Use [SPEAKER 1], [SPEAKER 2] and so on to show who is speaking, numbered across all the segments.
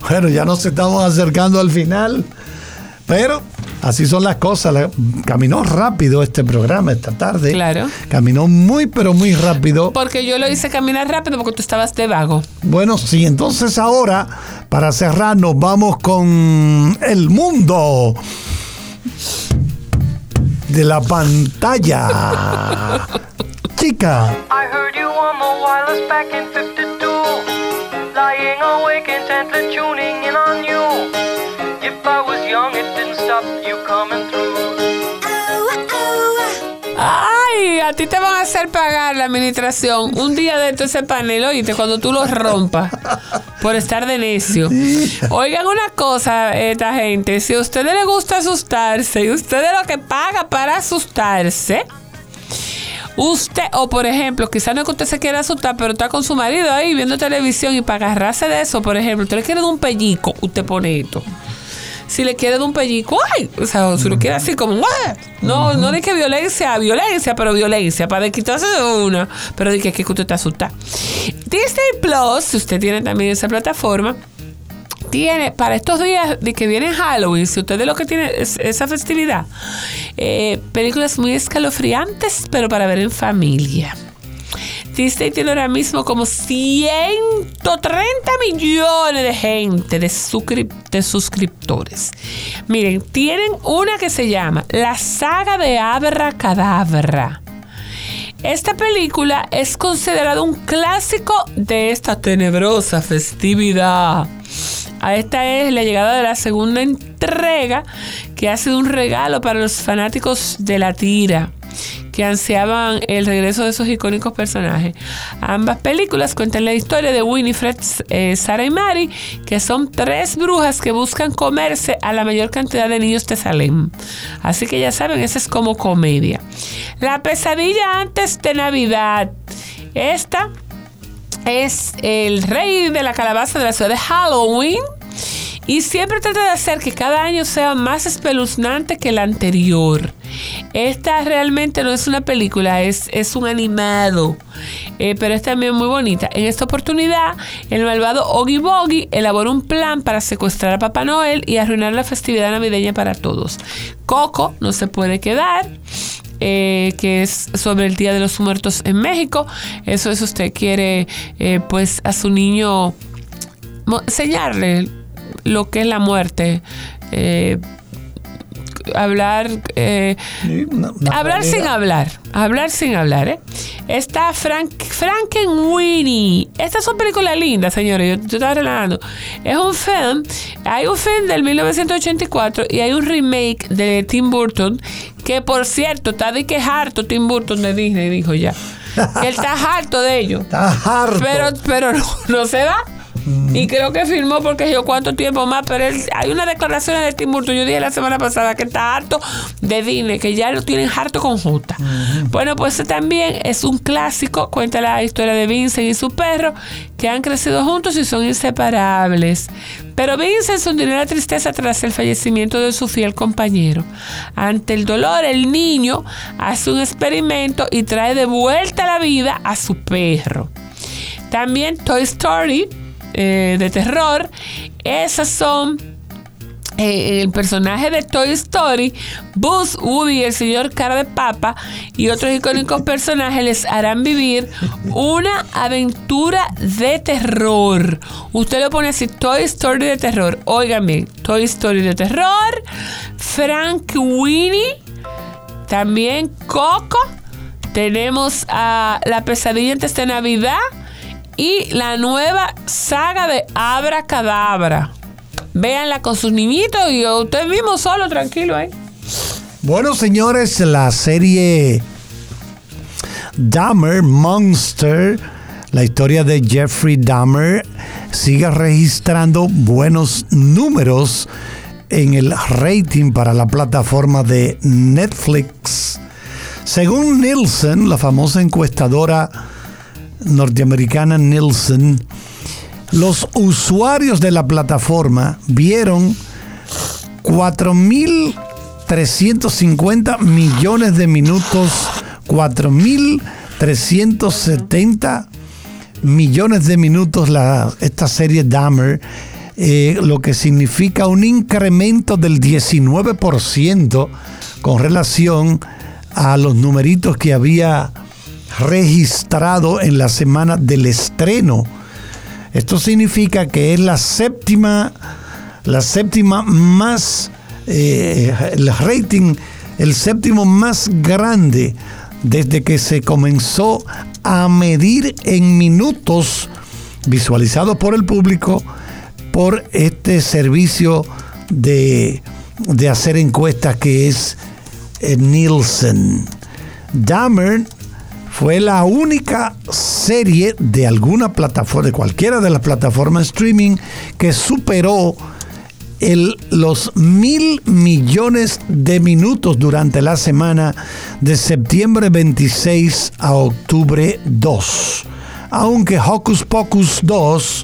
[SPEAKER 1] Bueno, ya nos estamos acercando al final, pero así son las cosas. Caminó rápido este programa esta tarde.
[SPEAKER 2] Claro.
[SPEAKER 1] Caminó muy, pero muy rápido.
[SPEAKER 2] Porque yo lo hice caminar rápido porque tú estabas de vago.
[SPEAKER 1] Bueno, sí, entonces ahora, para cerrar, nos vamos con el mundo de la pantalla. Chica.
[SPEAKER 3] I heard you on the wireless back in 52, lying awake intently tuning in on you. If I was young, it didn't stop you coming through.
[SPEAKER 2] Ay, a ti te van a hacer pagar la administración un día de ese panel, oíste, cuando tú lo rompas por estar de necio. Oigan una cosa, esta gente, si a ustedes les gusta asustarse y ustedes lo que paga para asustarse, usted, o por ejemplo, quizás no es que usted se quiera asustar, pero está con su marido ahí viendo televisión y para agarrarse de eso, por ejemplo, usted le quiere dar un pellico, usted pone esto. Si le quiere dar un pellico, ¡ay! O sea, si lo quiere así como, ¡ah! No de que violencia, pero violencia, para quitarse de una. Pero de que usted está asustado. Disney Plus, si usted tiene también esa plataforma, tiene para estos días de que viene Halloween, si usted es lo que tiene esa festividad, películas muy escalofriantes, pero para ver en familia. Disney tiene ahora mismo como 130 millones de gente, de suscriptores. Miren, tienen una que se llama La Saga de Abracadabra. Esta película es considerada un clásico de esta tenebrosa festividad. A esta es la llegada de la segunda entrega, que ha sido un regalo para los fanáticos de la tira, que ansiaban el regreso de esos icónicos personajes. Ambas películas cuentan la historia de Winifred, Sara y Mary, que son 3 brujas que buscan comerse a la mayor cantidad de niños de Salem. Así que ya saben, esa es como comedia. La pesadilla antes de Navidad. Esta es el rey de la calabaza de la ciudad de Halloween. Y siempre trata de hacer que cada año sea más espeluznante que el anterior. Esta realmente no es una película, es un animado, pero es también muy bonita. En esta oportunidad, el malvado Oogie Boogie elabora un plan para secuestrar a Papá Noel y arruinar la festividad navideña para todos. Coco no se puede quedar. Que es sobre el Día de los Muertos en México. Eso es, usted quiere pues a su niño enseñarle lo que es la muerte, hablar sin hablar. Está Frankenweenie. Estas son películas lindas, señores. Yo estaba relajando. Es un film. Hay un film del 1984 y hay un remake de Tim Burton, que por cierto está de que es harto Tim Burton de Disney, dijo ya. Que él está harto de ello.
[SPEAKER 1] Está harto.
[SPEAKER 2] Pero no se va. Y creo que firmó porque yo cuánto tiempo más, pero hay una declaración de Tim Burton, yo dije la semana pasada que está harto de Disney, que ya lo tienen harto con J. Bueno, pues también es un clásico, cuenta la historia de Vincent y su perro, que han crecido juntos y son inseparables. Pero Vincent se hundió en la tristeza tras el fallecimiento de su fiel compañero. Ante el dolor, el niño hace un experimento y trae de vuelta a la vida a su perro. También Toy Story, de terror. Esas son el personaje de Toy Story, Buzz, Woody, el señor cara de papa y otros icónicos personajes les harán vivir una aventura de terror. Usted lo pone así, Toy Story de terror. Oigan bien, Toy Story de terror, Frankenweenie, también Coco. Tenemos a La Pesadilla antes de Navidad y la nueva saga de Abracadabra. Véanla con sus niñitos y usted mismo solo, tranquilo ahí.
[SPEAKER 1] Bueno, señores, la serie Dahmer Monster, la historia de Jeffrey Dahmer, sigue registrando buenos números en el rating para la plataforma de Netflix. Según Nielsen, la famosa encuestadora norteamericana Nielsen, los usuarios de la plataforma vieron 4.350 millones de minutos, 4.370 millones de minutos esta serie Dahmer, lo que significa un incremento del 19% con relación a los numeritos que había registrado en la semana del estreno. Esto significa que es la séptima más, el rating, el séptimo más grande desde que se comenzó a medir en minutos visualizados por el público por este servicio de hacer encuestas que es Nielsen. Dahmer fue la única serie de alguna plataforma, de cualquiera de las plataformas streaming, que superó los 1,000 millones de minutos durante la semana de septiembre 26 a octubre 2. Aunque Hocus Pocus 2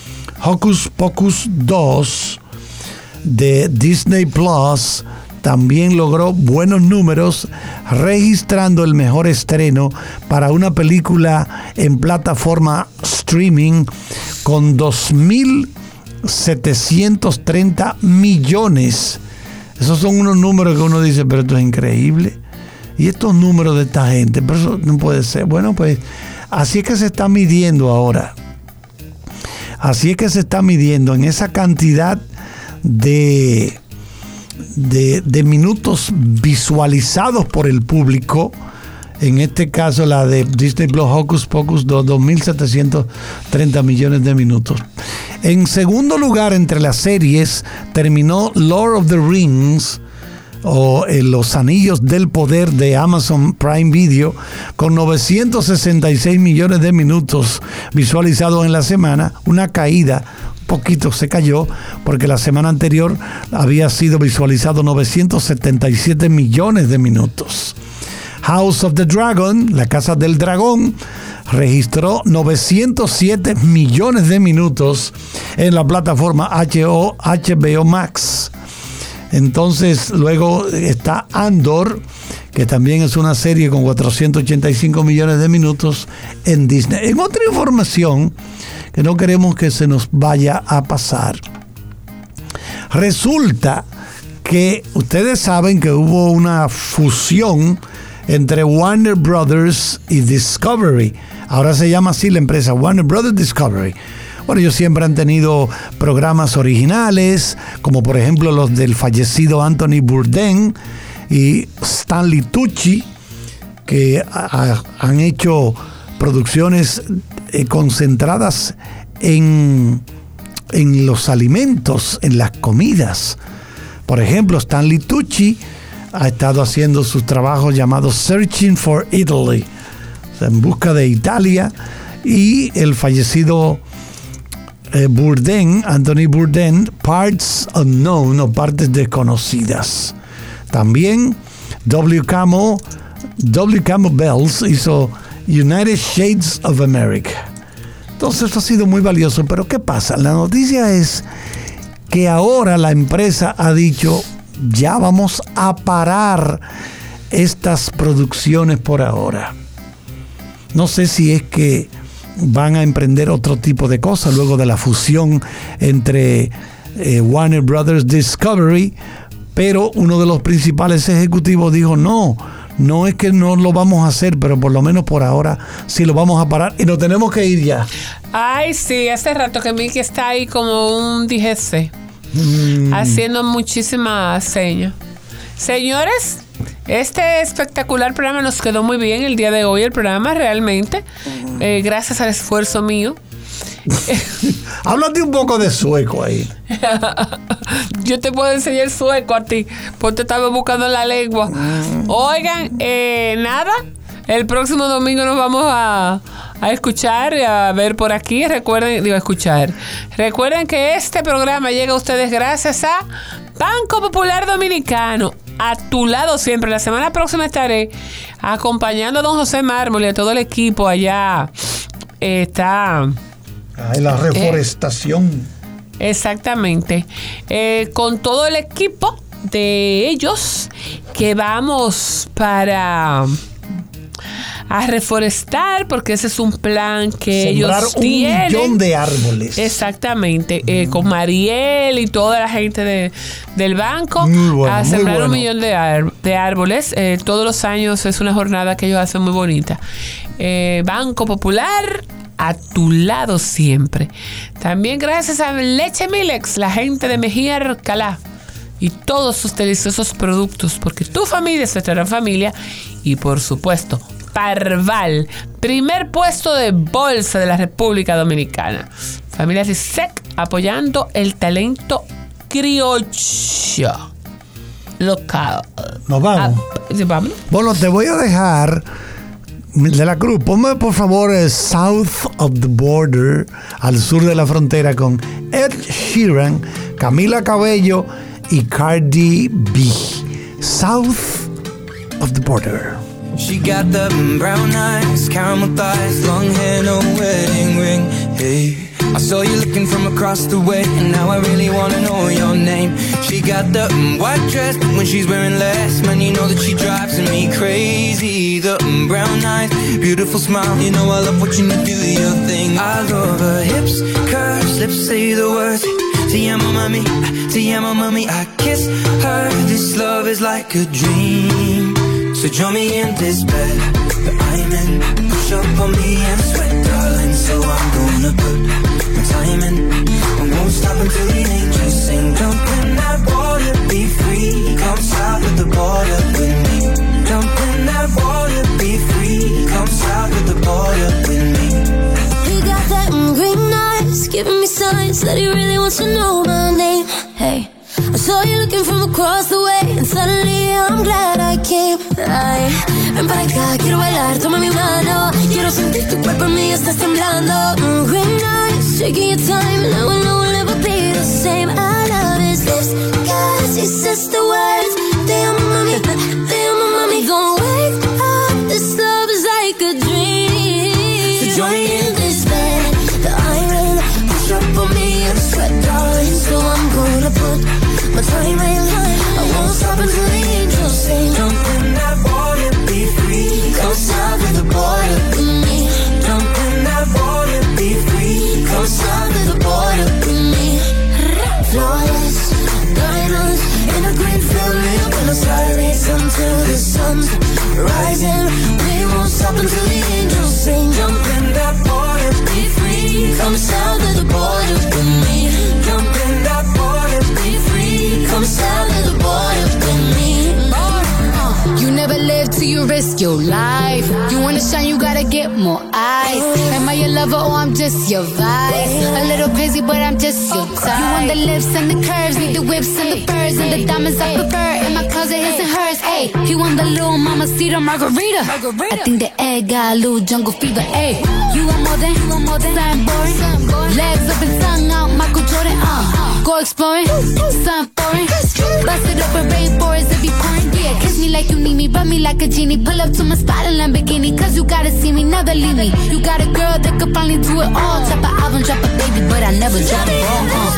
[SPEAKER 1] de Disney Plus también logró buenos números, registrando el mejor estreno para una película en plataforma streaming con 2,730 millones. Esos son unos números que uno dice, pero esto es increíble. Y estos números de esta gente, pero eso no puede ser. Bueno, pues así es que se está midiendo ahora. Así es que se está midiendo en esa cantidad de minutos visualizados por el público. En este caso la de Disney Plus Hocus Pocus 2,730 millones de minutos. En segundo lugar entre las series terminó Lord of the Rings o Los Anillos del Poder de Amazon Prime Video con 966 millones de minutos visualizados en la semana, una caída. Poquito se cayó porque la semana anterior había sido visualizado 977 millones de minutos. House of the Dragon, la Casa del Dragón, registró 907 millones de minutos en la plataforma HBO Max. Entonces luego está Andor, que también es una serie con 485 millones de minutos en Disney. En otra información que no queremos que se nos vaya a pasar, resulta que ustedes saben que hubo una fusión entre Warner Brothers y Discovery. Ahora se llama así la empresa, Warner Brothers Discovery. Bueno, ellos siempre han tenido programas originales, como por ejemplo los del fallecido Anthony Bourdain y Stanley Tucci, que han hecho producciones concentradas en los alimentos, en las comidas. Por ejemplo, Stanley Tucci ha estado haciendo sus trabajos llamados Searching for Italy, o sea, en busca de Italia, y el fallecido Bourdain, Anthony Bourdain, Parts Unknown o Partes Desconocidas. También W. Campbell's hizo United Shades of America. Entonces esto ha sido muy valioso, pero ¿qué pasa? La noticia es que ahora la empresa ha dicho, ya vamos a parar estas producciones por ahora. No sé si es que van a emprender otro tipo de cosas luego de la fusión entre Warner Brothers Discovery, pero uno de los principales ejecutivos dijo, no es que no lo vamos a hacer, pero por lo menos por ahora sí lo vamos a parar y nos tenemos que ir ya.
[SPEAKER 2] Ay, sí, hace rato que Mickey está ahí como un DGC, haciendo muchísimas señas. Señores, este espectacular programa nos quedó muy bien el día de hoy, el programa realmente, gracias al esfuerzo mío.
[SPEAKER 1] Háblate un poco de sueco ahí.
[SPEAKER 2] Yo te puedo enseñar sueco a ti, porque te estaba buscando la lengua. Oigan, nada, el próximo domingo nos vamos a escuchar, a ver por aquí. Recuerden que este programa llega a ustedes gracias a Banco Popular Dominicano. A tu lado siempre. La semana próxima estaré acompañando a don José Mármol y a todo el equipo allá. Está
[SPEAKER 1] la reforestación.
[SPEAKER 2] Exactamente. Con todo el equipo de ellos que vamos para a reforestar, porque ese es un plan que
[SPEAKER 1] Sembrar
[SPEAKER 2] ellos
[SPEAKER 1] un
[SPEAKER 2] tienen.
[SPEAKER 1] millón de árboles.
[SPEAKER 2] Exactamente, con Mariel y toda la gente del banco,
[SPEAKER 1] Muy bueno,
[SPEAKER 2] a
[SPEAKER 1] muy
[SPEAKER 2] sembrar
[SPEAKER 1] bueno.
[SPEAKER 2] un millón de árboles. Todos los años es una jornada que ellos hacen muy bonita. Banco Popular, a tu lado siempre. También gracias a Leche Milex, la gente de Mejía Alcalá y todos sus deliciosos productos, porque tu familia es nuestra gran familia. Y por supuesto, Parval, primer puesto de bolsa de la República Dominicana. Familia Rizek apoyando el talento criollo local.
[SPEAKER 1] Nos vamos.
[SPEAKER 2] Sí, vámonos.
[SPEAKER 1] Bueno, te voy a dejar de la Cruz. Ponme por favor South of the Border, al sur de la frontera, con Ed Sheeran, Camila Cabello y Cardi B. South of the Border.
[SPEAKER 4] She got the brown eyes, caramel thighs, long hair, no wedding ring. Hey, I saw you looking from across the way, and now I really wanna know your name. She got the white dress, but when she's wearing less, man, you know that she drives me crazy. The brown eyes, beautiful smile, you know I love watching you do your thing. I love her hips, curves, lips say the words. Te amo mami, I kiss her. This love is like a dream. So join me in this bed that I'm in. Push up on me and sweat, darling. So I'm gonna put my time in. I won't stop until the angels sing. Jump in that water, be free. Come south of the border with me. Jump in that water, be free. Come south of the border with me.
[SPEAKER 5] He got that green eyes, giving me signs that he really wants to know my name. Hey, I saw you looking from across the way, and suddenly I'm glad I came. Ay, ven para acá, quiero bailar, toma mi mano. Quiero sentir tu cuerpo en mí, estás temblando. Green eyes, taking your time, and I will never be the same. I love his lips, cause he says the words. Te amo mami, don't wake up, this love is like a dream.
[SPEAKER 4] So join me in
[SPEAKER 5] this bed that I'm in. Push up on me and sweat, darling. So I'm gonna put my time in. I won't stop until the angels sing.
[SPEAKER 4] Jump in that water, be free. Come south of the border with me. Jump in that water, be free. Come south of the border with me.
[SPEAKER 5] Flawless diamonds in a green field, real Buenos Aires until the sun's rising. We won't stop until the angels sing.
[SPEAKER 4] Jump in that water, be free.
[SPEAKER 5] Come south of the border with me.
[SPEAKER 4] Jump in that water, be free.
[SPEAKER 5] Come south of the border with me.
[SPEAKER 6] You never live till you risk your life. You wanna shine, you gotta get more eyes. Am I your lover or I'm just your vibe? A little crazy, but I'm just your type. You want the lips and the curves, need the whips and the furs and the diamonds I prefer. In my closet, his and hers. Ayy, he want the little mamacita margarita. I think the egg got a little jungle fever. Ayy, you want more than something boring. Legs up and tongue out, Michael Jordan. Go exploring, something foreign. Bust it open, rainforest if you pouring. Yeah, kiss me like you need me, rub me like a genie. Pull up to my spot in Lamborghini, cause you gotta see me, never leave me. You got a girl that could finally do it all. Drop an album, drop a baby, but I never drop a ball.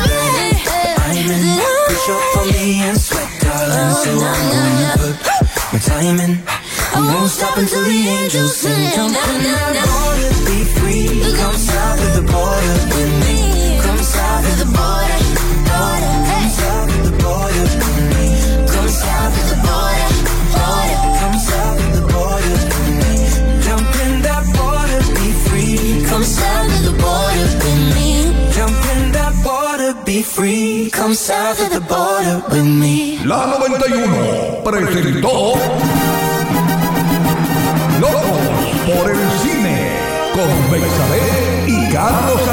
[SPEAKER 4] I'm in, push up on me and sweat, darling. So I'm gonna put my time in. I won't stop until the angels sing. Jump in that water, be free. Come south of the border with me. Come south of the border, border. Come south of the border with me. Come south of the border, border. Come south of the border with me. Jump in that water, be free. Come south of the border with me. Jump in that water, be free. Come south of the border with me.
[SPEAKER 7] La 91 presentó Locos por el Cine con Bexabé y Carlos